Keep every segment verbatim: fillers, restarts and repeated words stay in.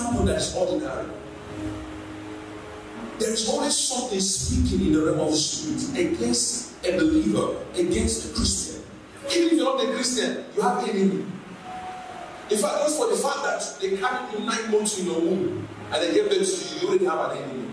happen that is ordinary. There is always something speaking in the realm of the spirit against a believer, against a Christian. Even if you're not a Christian, you have an enemy. In fact, just for the fact that they carried you nine months in your womb and they gave birth to you, you already have an enemy.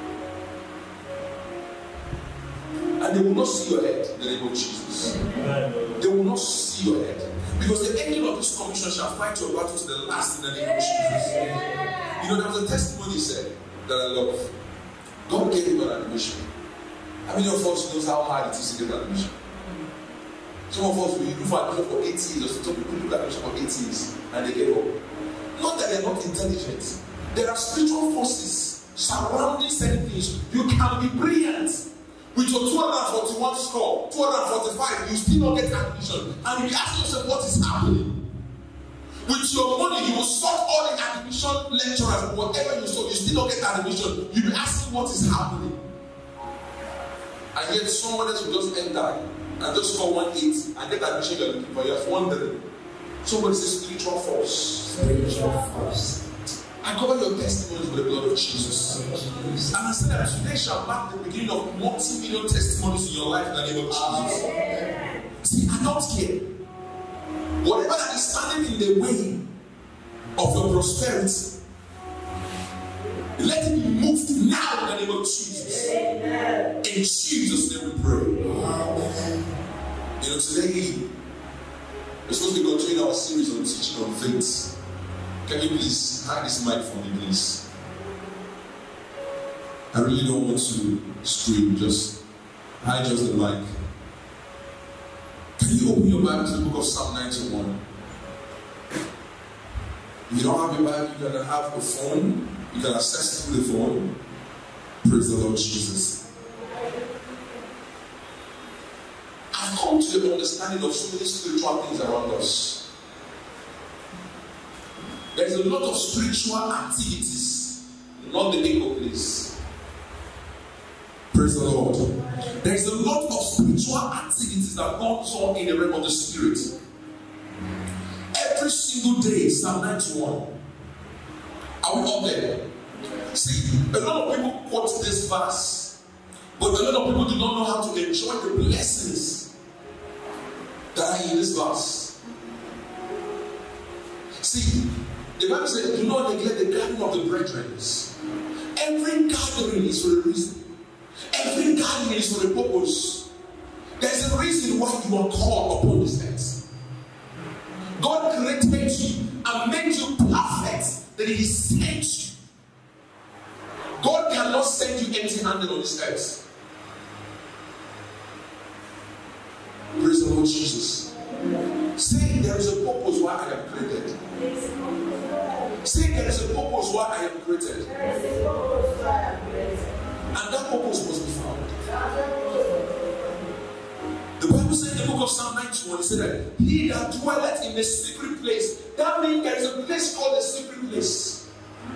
And they will not see your head in the name of Jesus. They will not see your head. Because the angel of this commission shall fight your battle to the last in the name of Jesus. You know, there was a testimony he said that I love. God gave him an admission. How many of us knows how hard it is to get an admission? Some of us, we look for admission for eight years, or some people look for admission for eight years, and they get up. Not that they are not intelligent. There are spiritual forces surrounding certain things. You can be brilliant. With your two hundred forty-one score, two hundred forty-five, you still not get admission. And you ask yourself what is happening. With your money, you will sort all the admission lecturers, whatever you sort, you still not get admission. You'll be asking what is happening. And yet someone else will just enter and just score one eighty and get admission you're looking for. You're wondering. Somebody says spiritual force. Spiritual force. I cover your testimonies with the blood of Jesus. And I said that today shall mark the beginning of multi-million testimonies in your life in the name of Jesus. Amen. See, I don't care. Whatever that is standing in the way of your prosperity, let it be moved now in the name of Jesus. Amen. In Jesus' name we pray. Amen. You know, today we're supposed to be continuing our series on teaching on faith. Can you please hide this mic for me, please? I really don't want to scream, just hide just the mic. Can you open your Bible to the book of Psalm ninety-one? If you don't have a Bible, you can have a phone. You can access it through the phone. Praise the Lord Jesus. I've come to the understanding of so many spiritual things around us. There's a lot of spiritual activities, not the echo place. Praise the Lord. There's a lot of spiritual activities that goes on in the realm of the spirit. Every single day, Psalm ninety-one. Are we all there? See, a lot of people quote this verse, but a lot of people do not know how to enjoy the blessings that are in this verse. See, the Bible says, do not neglect the gathering of the brethren. Every gathering is for a reason. Every gathering is for a purpose. There's a reason why you are called upon this earth. God created you and made you perfect that He sent you. God cannot send you empty-handed on this earth. Praise the Lord Jesus. Say there is a purpose why I am created. Say there is a purpose why I am created. And that purpose must be found. The Bible said in the book of Psalm ninety-one, it said that he that dwelleth in the secret place, that means there is a place called the secret place.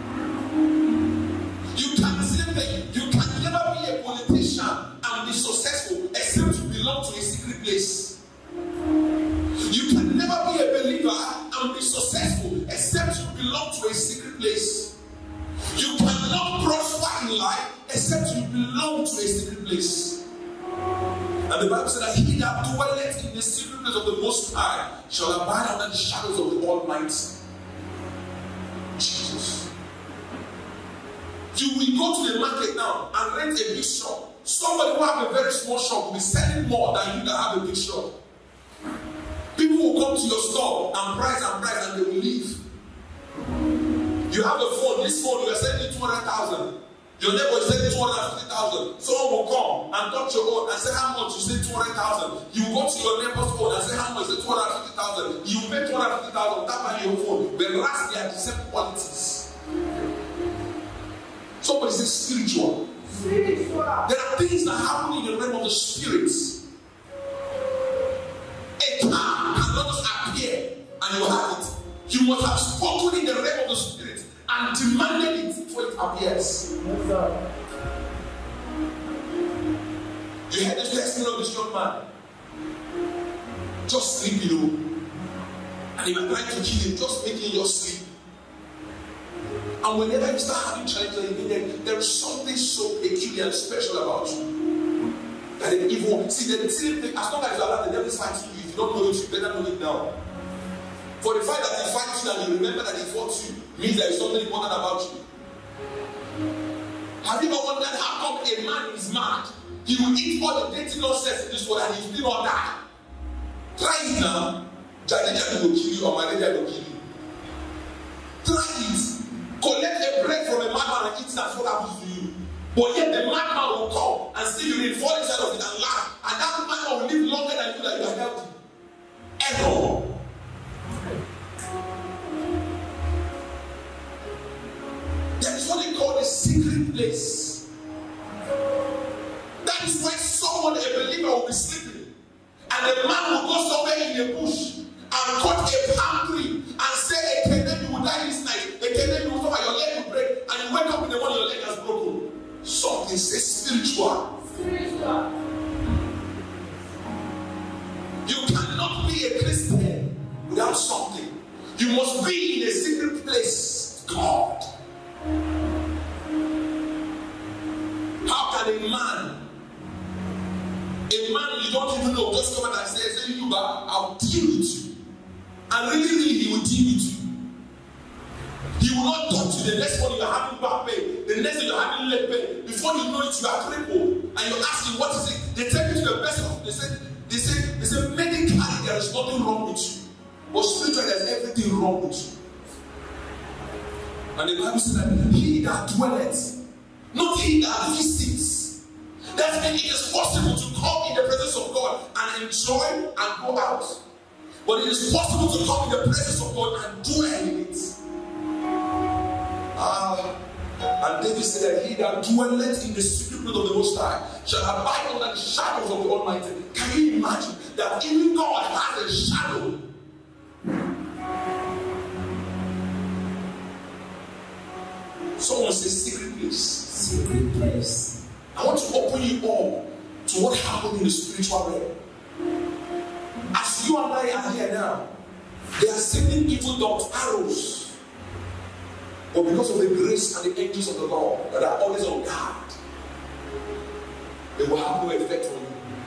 You can say you can never be a politician and be successful except you belong to a secret place. You can never be a believer and be successful except you belong to a secret place. You cannot prosper in life except you belong to a secret place. And the Bible said that he that dwelleth in the secret place of the Most High shall abide under the shadows of the Almighty. Jesus. You will go to the market now and rent a big shop. Somebody who has a very small shop will be selling more than you that have a big shop. People will come to your store and price and price and they will leave. You have a phone, this phone, you are selling two hundred thousand. Your neighbor is selling two hundred fifty thousand. Someone will come and touch your own and say how much, you say two hundred thousand. You go to your neighbor's phone and say how much, you say two hundred fifty thousand. You pay two hundred fifty thousand, tap on your phone. The rest, they are the same qualities. Somebody says spiritual. Spiritual. There are things that happen in the realm of the spirits. A car cannot just appear and you have it. You must have spoken in the realm of the spirit and demanded it before it appears. Yes, sir. You heard the testimony of this young man. Just sleep, you know. And they were trying to kill him, just making you sleep. And whenever you start having challenges, there, there is something so peculiar and special about you. That the evil, see the same thing, as long as you allow the devil fighting you, if you don't know it, you better know it now. For the fact that he fights you and you remember that he fought you, means there is something important about you. Have you ever wondered how come a man is mad? He will eat all the dirty nonsense in this world and he will still not die. Try it now. Jadi Jadi will kill you or malaria will kill you. Try it. Collect a bread from a madman and eat that what happens to you. But yet the madman will come and see you in fall inside of it and laugh. And that madman will live longer than you that you are healthy. Ever. That is what they call a secret place. That is where someone, a believer, will be sleeping. And the man will go somewhere in a bush and cut a palm tree and say, okay, then you will die this night. Okay, then you will stop, your leg will break. And you wake up in the morning, your leg has broken. Something says spiritual. Spiritual. You cannot be a Christian without something. You must be in a secret place. God. How can a man, a man you don't even know, just come out and say, say you, but I'll deal with you. And really, really, he will deal with you. He will not touch you. The next one you are having back pain, the next day you are having leg pain. Before you know it, you are crippled. And you ask him, what is it? They take you to the best of, they say, they say, they say, medically there is nothing wrong with you. But spiritually there is everything wrong with you. And the Bible says that he that dwelleth, not he that visits. That means it is possible to come in the presence of God and enjoy and go out. But it is possible to come in the presence of God and dwell in it. Ah, and David said that he that dwelleth in the secret place of the Most High shall abide under the shadows of the Almighty. Can you imagine that even God has a shadow? Someone says secret place. Secret place. I want to open you all to what happened in the spiritual realm. As you and I are here now, they are sending evil dogs, arrows. But because of the grace and the angels of the Lord that are always on guard, they will have no effect on you.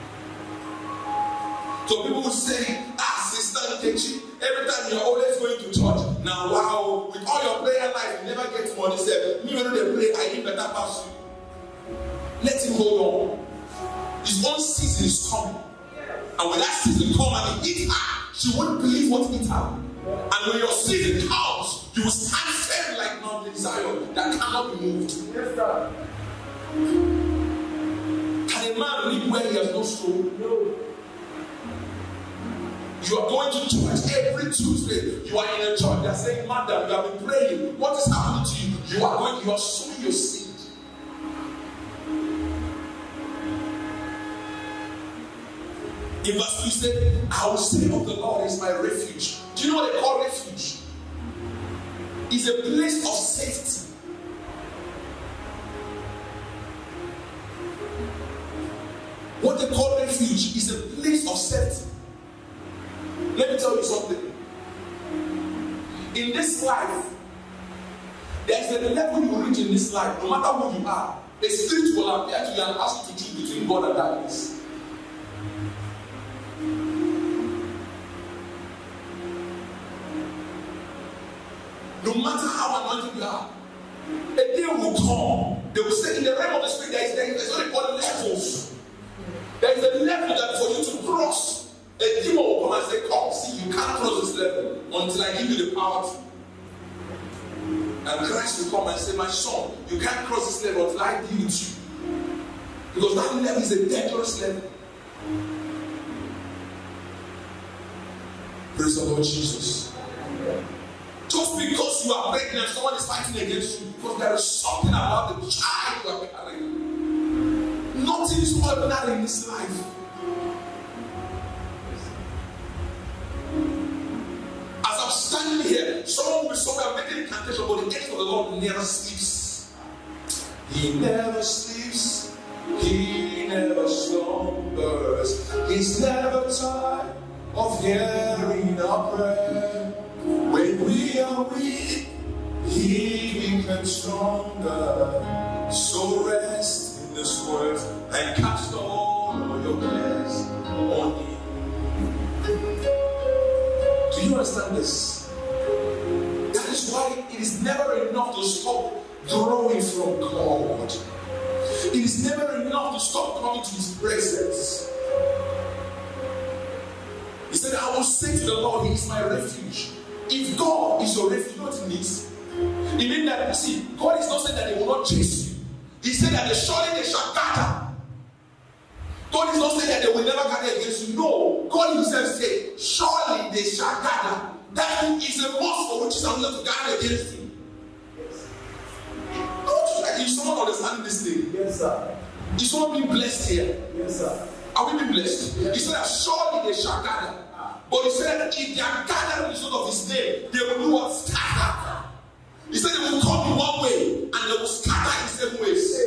So people will say, ah, Sister Nkechi, every time you're always going to church. Now, wow, with all your prayer life, you never get money. Say, me when they pray, I need better pass you. Let him hold on. His own season is coming. And when that season comes and he hit her, she won't believe what hit her. And when your season comes, you will stand firm like Mount Zion that cannot be moved. Yes, sir. Can a man live where he has no soul? No. You are going to church every Tuesday. You are in a church. They are saying, Madam, you have been praying. What is happening to you? You are going, you are sowing your seed. In verse two, he said, I will say of the Lord is my refuge. Do you know what they call refuge? It's a place of safety. What they call refuge is a place of safety. Let me tell you something. In this life, there's a level you reach in this life, no matter who you are. A spirit will appear to you and ask you to choose between God and darkness. No matter how anointed you are, a day will come. They will say in the realm of the spirit, there is, there is what they call levels. There is a level that for you to cross, a demon will come and say, come, see, you can't cross this level until I give you the power to. And Christ will come and say, my son, you can't cross this level until I deal with you. Because that level is a dangerous level. Praise the Lord Jesus. Just because you are pregnant, someone is fighting against you, because there is something about the child you are carrying. Nothing is ordinary in this life. As I'm standing here, someone will be somewhere making a cantation, but the angel of the Lord never sleeps. He never sleeps. He never slumbers. He's never tired of hearing our prayer. When we are weak, He becomes stronger. So rest in this word and cast all of your cares on Him. Do you understand this? That is why it is never enough to stop drawing from God. It is never enough to stop coming to His presence. He said, I will say to the Lord, He is my refuge. If God is your refuge, you know what it means? It means that, see, God is not saying that He will not chase you. He said that surely they shall gather. God is not saying that they will never gather against you. No. God Himself said, surely they shall gather. That is a must for which is unable to gather against you. Don't you like, is someone understanding this thing? Yes, sir. Is someone being blessed here? Yes, sir. Are we being blessed? Yes. He said that surely they shall gather. But He said that if they are gathering in of His name, they will do what? Scatter. He said they will come in one way and they will scatter in seven ways.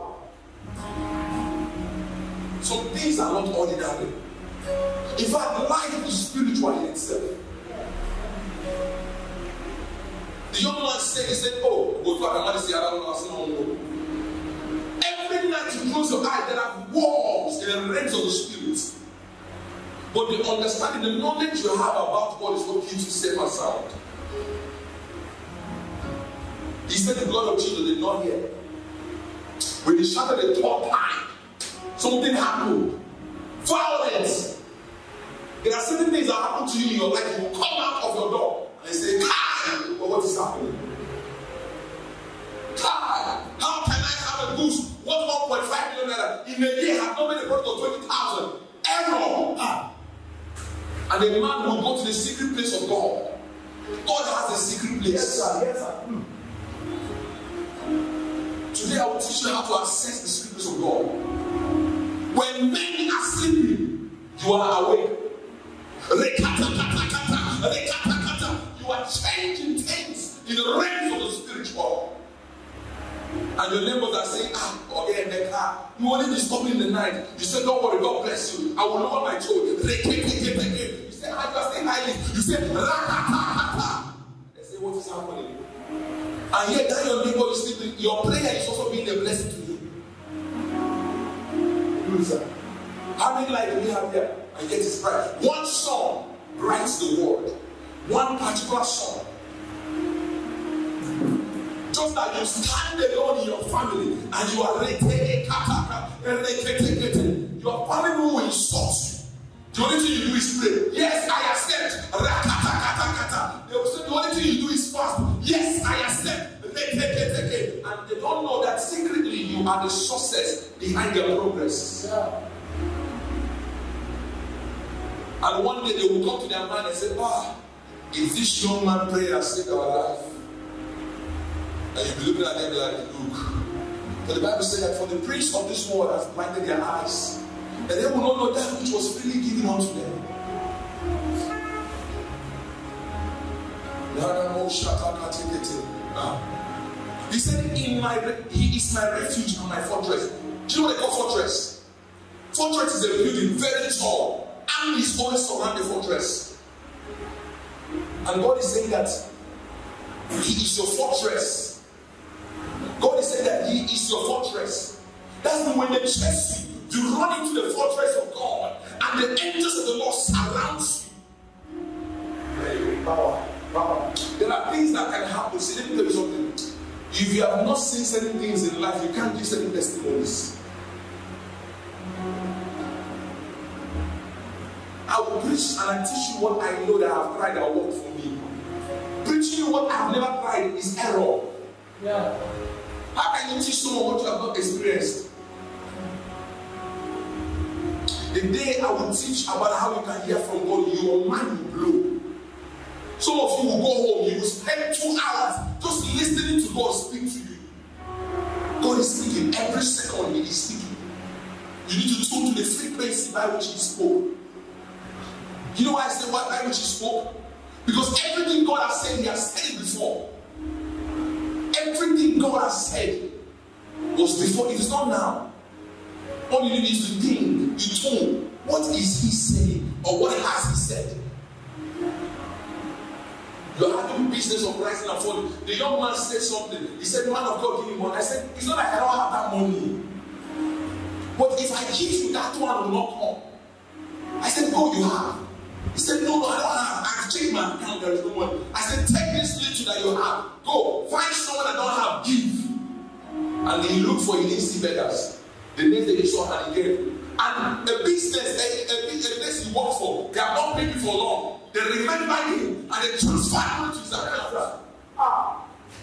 Some things are not ordinary. In fact, life is spiritual in itself. The young man said, he said, oh, go to a every night you close your eyes, there are walls in the realms of the spirit. But the understanding, the knowledge you have about God is what keeps you safe and sound. He said the blood of Jesus did not hear. When He shouted the third time, something happened. Violence. There are certain things that happen to you in your life. You will come out of your door and say, Kai, but what is happening? Kai, how can I have a goose worth one point five million naira in a year? Have not made a profit of twenty thousand. Error. Ah. And the man will go to the secret place of God. God has a secret place. Yes, sir. Yes, sir. Hmm. Today I will teach you how to access the secret place of God. When men are sleeping, you are awake. You are changing things in the realms of the spiritual. And your neighbors are saying, ah, okay, in the car. You only disturb me in the night. You say, don't worry, God bless you. I will lower my tone. You say, I just say highly. You say, rakata. They say, what is happening? And yet, that your neighbor is sleeping. Your prayer is also being a blessing to you. Loser. How many light do we have here? And yet it's bright. One song writes the word. One particular song. Just that you stand alone in your family and you are your family will insult you. The only thing you do is pray. Yes, I accept. They will say the only thing you do is fast. Yes, I accept. And they don't know that secretly you are the success behind their progress. Yeah. And one day they will come to their mind and say, ah, if this young man prayed and saved our life. And you'll be looking at them like, look. But the Bible says that for the prince of this world has blinded their eyes, and they will not know that which was freely given unto them. He said, in my He is my refuge and my fortress. Do you know what they call fortress? Fortress is a building very tall. And is always surround the fortress. And God is saying that He is your fortress. God is saying that He is your fortress. That's the when they chase you, you run into the fortress of God, and the angels of the Lord surround you. Power, power. There are things that can happen. See, let me tell you something. If you have not seen certain things in life, you can't give certain testimonies. I will preach and I teach you what I know that I have tried that worked for me. Preaching you what I have never tried is error. Yeah. How can you teach someone what you have not experienced? The day I will teach about how you can hear from God, your mind will blow. Some of you will go home, you will spend two hours just listening to God speak to you. God is speaking every second. He is speaking. You need to tune to the frequency by which He spoke. You know why I say what by which He spoke? Because everything God has said, He has said it before. Everything God has said was before. It is not now. All you need is to think, you tune. What is He saying? Or what has He said? You're having business of rising and falling. The young man said something. He said, man of God, give me money. I said, it's not like I don't have that money. But if I give you, that one will not come. I said, go, you have. He said, no, no, I don't have. I've changed my account. There is no money. I said, take this little that you have. Go. Find someone that don't have. Give. And he looked for it. He didn't see beggars. The next day he saw and he gave. And a business, a, a, a place he worked for, they have not paid him for long. They remember him and they transfer money to his account. Ah.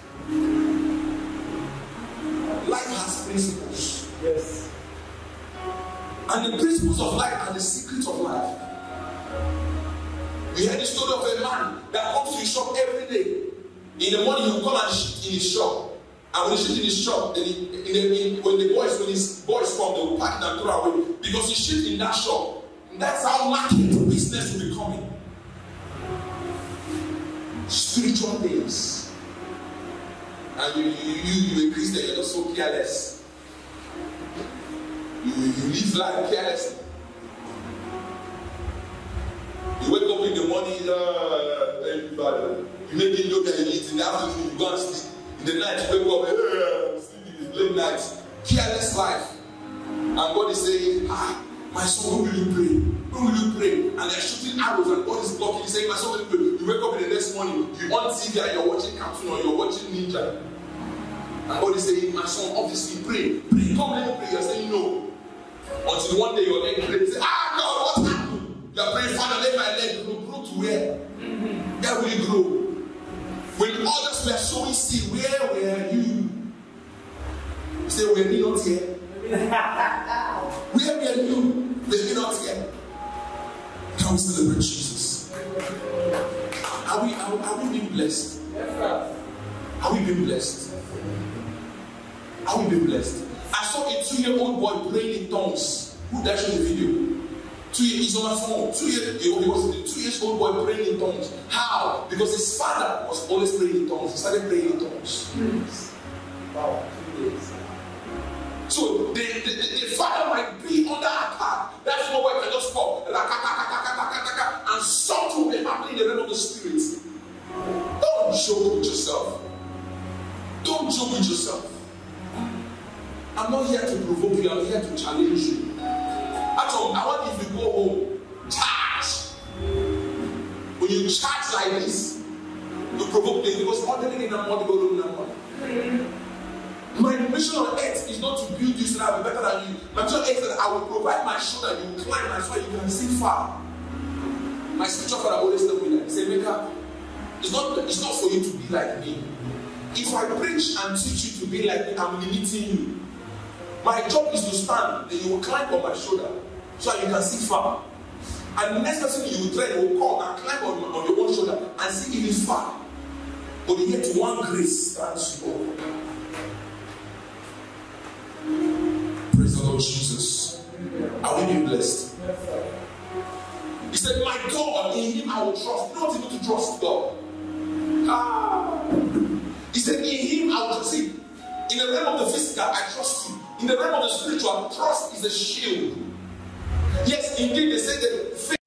Life has principles. Yes. And the principles of life are the secrets of life. We heard the story of a man that comes to his shop every day. In the morning, he will come and shit in his shop. And when he shit in his shop, then he, in the, in, when the boys, when his boys come, they will pack it and throw away because he shit in that shop. And that's how market business will be coming. Spiritual things. And you, you, you, you a Christian, you're not so careless. You, you live life carelessly. You wake up in the morning, uh, thank you, Father. You make it look and you eat in the afternoon, you go and sleep. In the night, you wake up, hey, I'm sleeping, it's late night. Careless life. And God is saying, ah, my son, when will you pray? When will you pray? And they're shooting arrows and God is blocking. He's saying, my son, when will you pray? You wake up in the next morning, you on T V and you're watching cartoon or you're watching Ninja. And God is saying, my son, obviously pray. Pray, come let me pray. You're saying no. Until one day your leg breaks. Ah, God, what happened? You're praying, Father, let my leg grow. Grow to where? Where will it grow? When others were sowing seed, where were you? You say, were we not here? Where were you? Were we not here? Can we celebrate Jesus? Are we, are, are we being blessed? Are we being blessed? Are we being blessed? I saw a two-year-old boy praying in tongues. Who that showed the video? Two years, he's on my phone. Two years, he was a two years old boy praying in tongues. How? Because his father was always praying in tongues. He started praying in tongues. Wow, two years. So the, the, the, the father might be under attack. That small boy can just pop and something will be happening in the realm of the spirit. Don't joke with yourself. Don't joke with yourself. I'm not here to provoke you. I'm here to challenge you. Actually, I want you to go home, charge. When you charge like this, you provoke them because ordinarily I'm not going to My mission on earth is not to build you so that I'll be better than you. My mission on earth is that I will provide my shoulder, you will climb my so you can see far. My spiritual father always tell me that. He said, Mecca, it's not, it's not for you to be like me. If I preach and teach you to be like me, I'm limiting you. My job is to stand, then you will climb on my shoulder so that you can see far. And the next person you will train will come and climb on, on your own shoulder and see even far. But yet one grace stands you up. Praise the Lord Jesus. Are we being blessed? He said, my God, in him I will trust. Not able to trust God. Ah. He said, in him I will trust. See, in the realm of the physical, I trust you. In the realm of the spiritual, trust is a shield. Yes, indeed, they say that faith